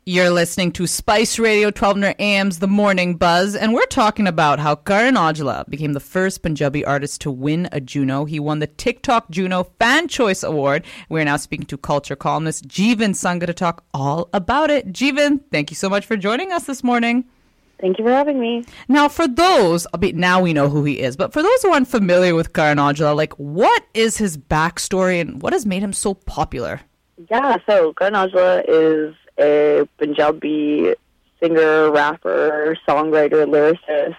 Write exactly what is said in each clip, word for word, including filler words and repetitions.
You're listening to Spice Radio twelve hundred A M's The Morning Buzz, and we're talking about how Karan Aujla became the first Punjabi artist to win a Juno. He won the TikTok Juno Fan Choice Award. We're now speaking to culture columnist Jeevan Sangha to talk all about it. Jeevan, thank you so much for joining us this morning. Thank you for having me. Now, for those, I mean, now we know who he is, but for those who aren't familiar with Karan Aujla, like, what is his backstory and what has made him so popular? Yeah, so Karan Aujla is a Punjabi singer, rapper, songwriter, lyricist.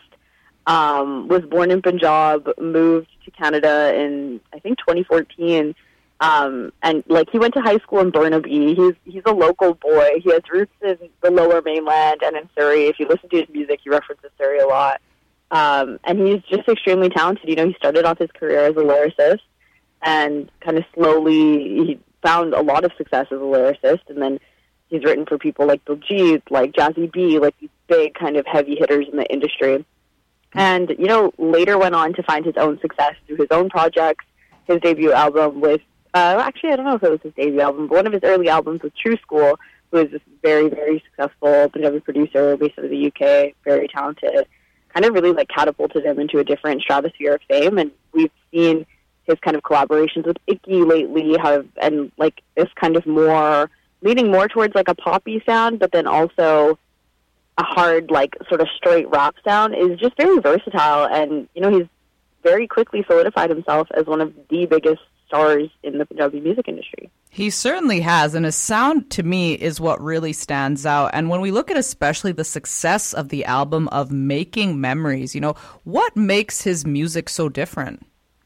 Um, was born in Punjab, moved to Canada in, I think, twenty fourteen. Um, and, like, he went to high school in Burnaby. He's he's a local boy. He has roots in the Lower Mainland and in Surrey. If you listen to his music, he references Surrey a lot. Um, and he's just extremely talented. You know, he started off his career as a lyricist and kind of slowly he found a lot of success as a lyricist, and then he's written for people like Diljit, like Jazzy B, like these big kind of heavy hitters in the industry. And, you know, later went on to find his own success through his own projects, his debut album with, uh, actually, I don't know if it was his debut album, but one of his early albums with True School, who is this very, very successful Punjabi producer based out of the U K, very talented, kind of really, like, catapulted him into a different stratosphere of fame. And we've seen his kind of collaborations with Icky lately have, and, like, this kind of more leaning more towards like a poppy sound, but then also a hard, like sort of straight rap sound, is just very versatile. And, you know, he's very quickly solidified himself as one of the biggest stars in the Punjabi music industry. He certainly has, and his sound to me is what really stands out. And when we look at especially the success of the album of Making Memories, you know, what makes his music so different?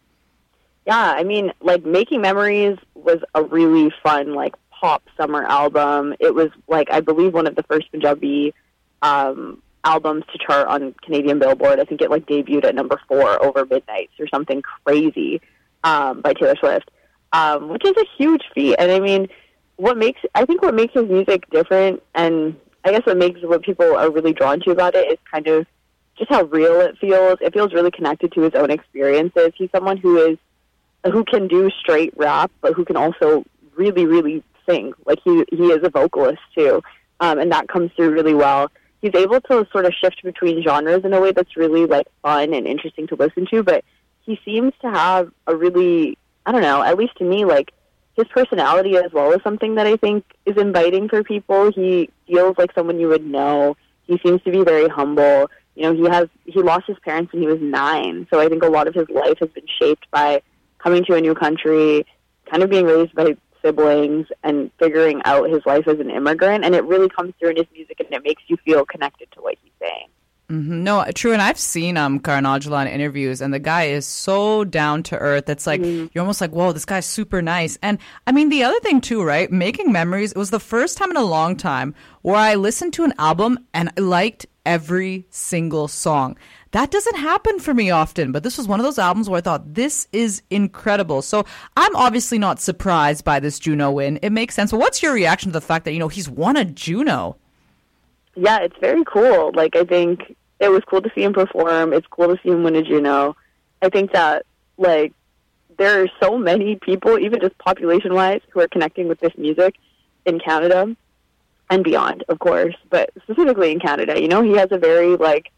Yeah, I mean, like Making Memories was a really fun, like, pop summer album. It was, like, I believe one of the first Punjabi um, albums to chart on Canadian Billboard. I think it, like, debuted at number four over Midnights or something crazy um, by Taylor Swift, um, which is a huge feat. And, I mean, what makes, I think what makes his music different, and I guess what makes what people are really drawn to about it is kind of just how real it feels. It feels really connected to his own experiences. He's someone who is, who can do straight rap, but who can also really, really sing. Like, he he is a vocalist too, um, and that comes through really well. He's able to sort of shift between genres in a way that's really, like, fun and interesting to listen to, but he seems to have a really, I don't know, at least to me, like, his personality as well is something that I think is inviting for people. He feels like someone you would know. He seems to be very humble. You know, he has he lost his parents when he was nine, so I think a lot of his life has been shaped by coming to a new country, kind of being raised by siblings, and figuring out his life as an immigrant. And it really comes through in his music, and it makes you feel connected to what he's saying. Mm-hmm. No, true. And I've seen um, Karan Aujla in interviews, and the guy is so down to earth. It's like, mm-hmm. you're almost like, whoa, this guy's super nice. And I mean, the other thing too, right? Making Memories, it was the first time in a long time where I listened to an album and I liked every single song. That doesn't happen for me often, but this was one of those albums where I thought, this is incredible. So I'm obviously not surprised by this Juno win. It makes sense. But what's your reaction to the fact that, you know, he's won a Juno? Yeah, it's very cool. Like, I think it was cool to see him perform. It's cool to see him win a Juno. I think that, like, there are so many people, even just population-wise, who are connecting with this music in Canada and beyond, of course, but specifically in Canada. You know, he has a very, like,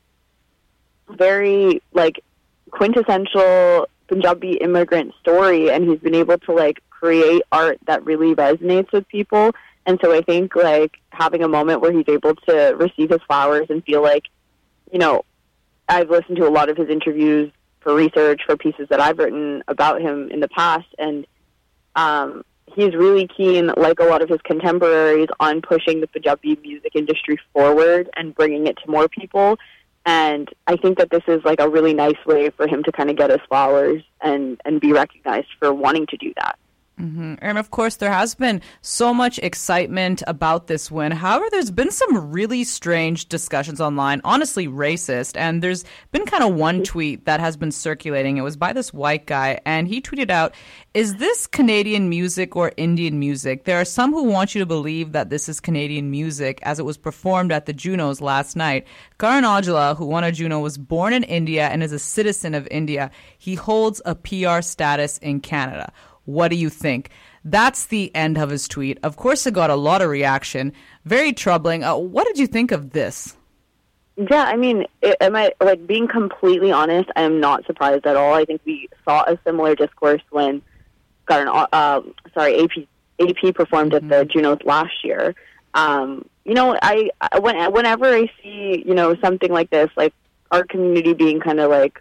very, like, quintessential Punjabi immigrant story, and he's been able to, like, create art that really resonates with people. And so I think, like, having a moment where he's able to receive his flowers and feel like, you know, I've listened to a lot of his interviews for research, for pieces that I've written about him in the past, and um, he's really keen, like a lot of his contemporaries, on pushing the Punjabi music industry forward and bringing it to more people. And I think that this is, like, a really nice way for him to kind of get his flowers and, and be recognized for wanting to do that. Mm-hmm. And of course, there has been so much excitement about this win. However, there's been some really strange discussions online, honestly racist. And there's been kind of one tweet that has been circulating. It was by this white guy, and he tweeted out, "Is this Canadian music or Indian music? There are some who want you to believe that this is Canadian music as it was performed at the Junos last night. Karan Aujla, who won a Juno, was born in India and is a citizen of India. He holds a P R status in Canada. What do you think?" That's the end of his tweet. Of course, it got a lot of reaction. Very troubling. Uh, what did you think of this? Yeah, I mean, it, am I like being completely honest? I am not surprised at all. I think we saw a similar discourse when, got an uh, sorry, A P A P performed mm-hmm. at the Junos last year. Um, you know, I, I when whenever I see you know something like this, like our community being kind of like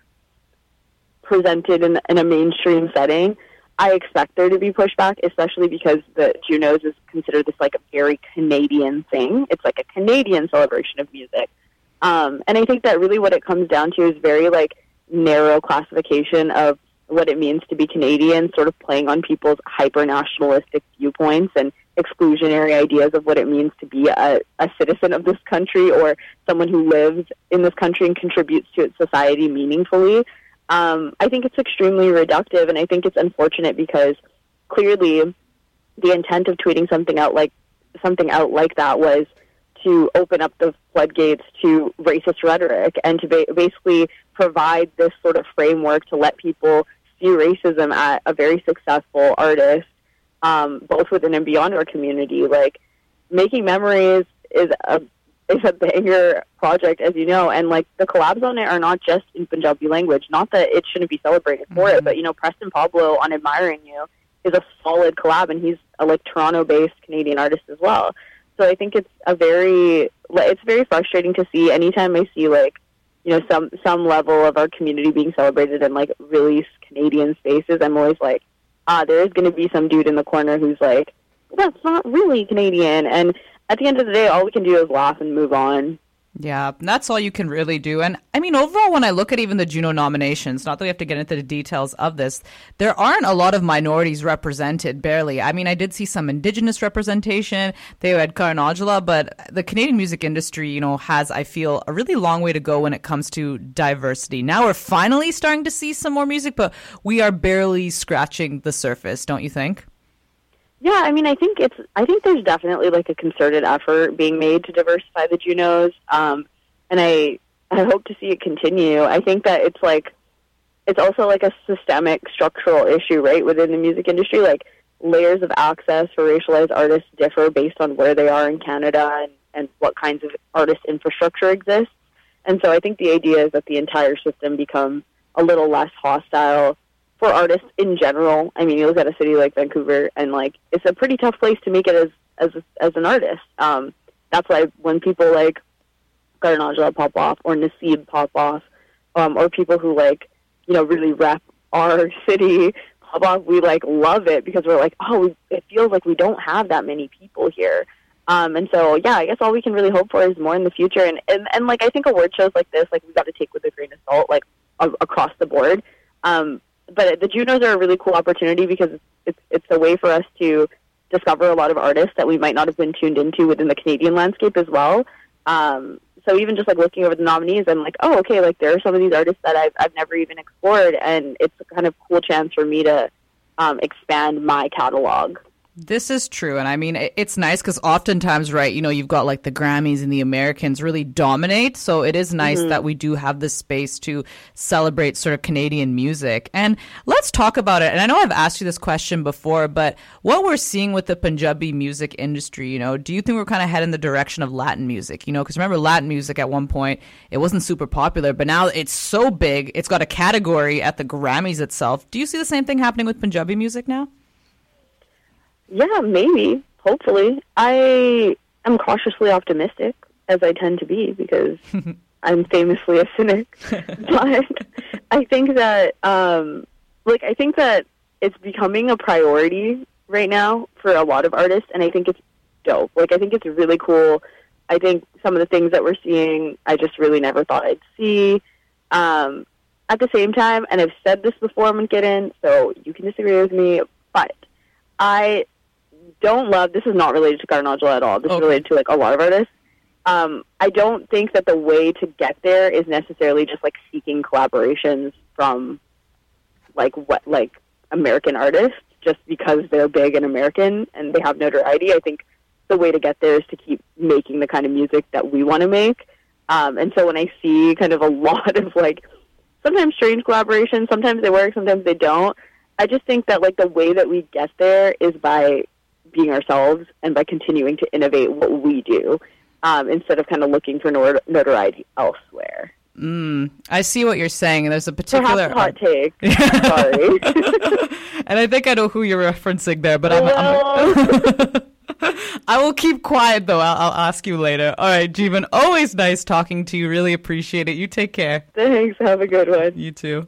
presented in in a mainstream setting, I expect there to be pushback, especially because the Junos is considered this like a very Canadian thing. It's like a Canadian celebration of music. Um, and I think that really what it comes down to is very, like, narrow classification of what it means to be Canadian, sort of playing on people's hyper-nationalistic viewpoints and exclusionary ideas of what it means to be a, a citizen of this country or someone who lives in this country and contributes to its society meaningfully. Um, I think it's extremely reductive, and I think it's unfortunate because clearly the intent of tweeting something out like something out like that was to open up the floodgates to racist rhetoric and to ba- basically provide this sort of framework to let people see racism at a very successful artist, um, both within and beyond our community. Like, Making Memories is a is a banger project, as you know, and like the collabs on it are not just in Punjabi language. Not that it shouldn't be celebrated for mm-hmm. it, but you know, Preston Pablo on Admiring You is a solid collab, and he's a like Toronto-based Canadian artist as well. So I think it's a very, it's very frustrating to see anytime I see, like, you know, some, some level of our community being celebrated in, like, really Canadian spaces. I'm always like, ah, there is going to be some dude in the corner who's like, well, that's not really Canadian. And at the end of the day, all we can do is laugh and move on. Yeah, that's all you can really do. And I mean, overall, when I look at even the Juno nominations, not that we have to get into the details of this, there aren't a lot of minorities represented, barely. I mean, I did see some Indigenous representation. They had Karan Aujla, but the Canadian music industry, you know, has, I feel, a really long way to go when it comes to diversity. Now we're finally starting to see some more music, but we are barely scratching the surface, don't you think? Yeah, I mean, I think it's. I think there's definitely like a concerted effort being made to diversify the Junos, um, and I I hope to see it continue. I think that it's like it's also like a systemic, structural issue, right, within the music industry. Like, layers of access for racialized artists differ based on where they are in Canada and, and what kinds of artist infrastructure exists. And so I think the idea is that the entire system becomes a little less hostile for artists in general. I mean, you look at a city like Vancouver, and like it's a pretty tough place to make it as as as an artist. Um, that's why when people like Karan Aujla pop off, or Naseeb pop off, um, or people who like you know really rep our city pop off, we like love it because we're like, oh, we, it feels like we don't have that many people here. Um, and so, yeah, I guess all we can really hope for is more in the future. And and, and like I think award shows like this, like we got to take with a grain of salt, like a- across the board. Um, But the Junos are a really cool opportunity because it's it's a way for us to discover a lot of artists that we might not have been tuned into within the Canadian landscape as well. Um, so even just like looking over the nominees, I'm like, oh, okay, like there are some of these artists that I've I've never even explored, and it's a kind of cool chance for me to um, expand my catalog. This is true. And I mean, it's nice because oftentimes, right, you know, you've got like the Grammys and the Americans really dominate. So it is nice mm-hmm. that we do have this space to celebrate sort of Canadian music. And let's talk about it. And I know I've asked you this question before, but what we're seeing with the Punjabi music industry, you know, do you think we're kind of heading in the direction of Latin music? You know, because remember Latin music at one point, it wasn't super popular, but now it's so big. It's got a category at the Grammys itself. Do you see the same thing happening with Punjabi music now? Yeah, maybe. Hopefully. I am cautiously optimistic, as I tend to be, because I'm famously a cynic. But I think that, um, like, I think that it's becoming a priority right now for a lot of artists, and I think it's dope. Like, I think it's really cool. I think some of the things that we're seeing, I just really never thought I'd see. Um, at the same time, and I've said this before, I'm going to get in, so you can disagree with me, but I don't love, this is not related to Karan Aujla at all, this okay. is related to like a lot of artists. Um, I don't think that the way to get there is necessarily just like seeking collaborations from like what like American artists just because they're big and American and they have notoriety. I think the way to get there is to keep making the kind of music that we want to make. Um, and so when I see kind of a lot of like sometimes strange collaborations, sometimes they work, sometimes they don't. I just think that, like, the way that we get there is by being ourselves and by continuing to innovate what we do, um, instead of kind of looking for not- notoriety elsewhere. Mm, I see what you're saying. And there's a particular Perhaps a hot take. Sorry. And I think I know who you're referencing there, but I'm, well... I'm I will keep quiet though. I'll, I'll ask you later. All right, Jeevan, always nice talking to you. Really appreciate it. You take care. Thanks. Have a good one. You too.